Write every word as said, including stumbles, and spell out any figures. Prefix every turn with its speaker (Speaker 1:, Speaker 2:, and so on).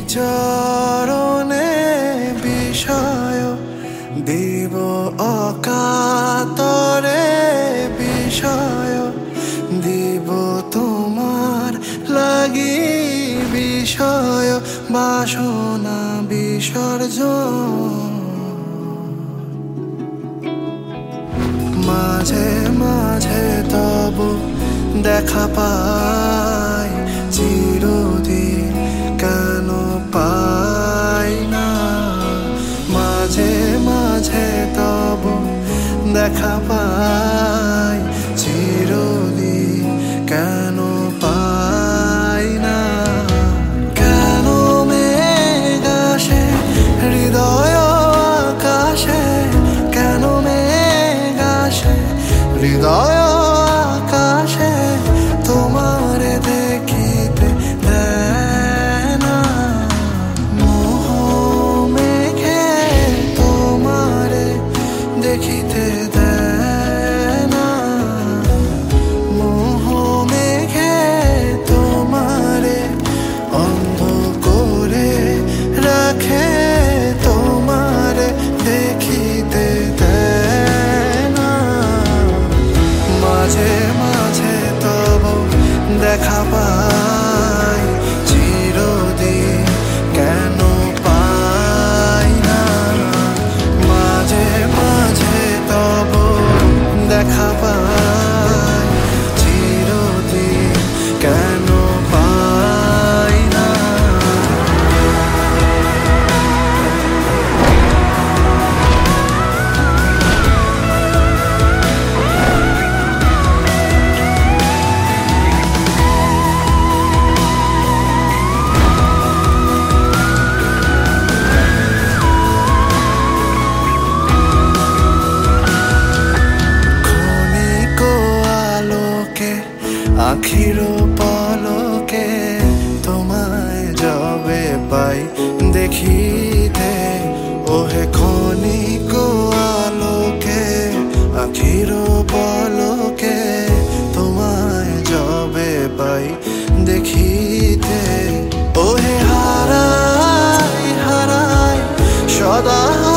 Speaker 1: চরণে বিষয় দিব অকাতরে বিষয় দিব তোমার লাগি বিষয় বাসনা বিসর্জন মাঝে মাঝে তবু দেখা পাই চিরদিন কেন পাই না মাঝে মাঝে তবু দেখা পাই চিরদিন কেন পাই না কেন মেঘ আসে হৃদয় আকাশে কেন মেঘ আসে হৃদয় আকাশে তোমারে দেখিতে দেয় না মোহ মেঘে তোমারে দেখিতে দেয় না মোহ মেঘে তোমারে অন্ধ করে রাখে তোমারে দেখিতে দেয় না মাঝে মাঝে তবু দেখা পাই চিরদিন কেন পাই না মাঝে মাঝে তবু দেখা পাই চিরদিন কেন পাই না আখির পলকে তোমায় যবে পাই দেখিতে ওহে ক্ষণিক আলোকে আখির পলকে তোমায় যবে পাই দেখিতে ওহে হারাই হারাই সদা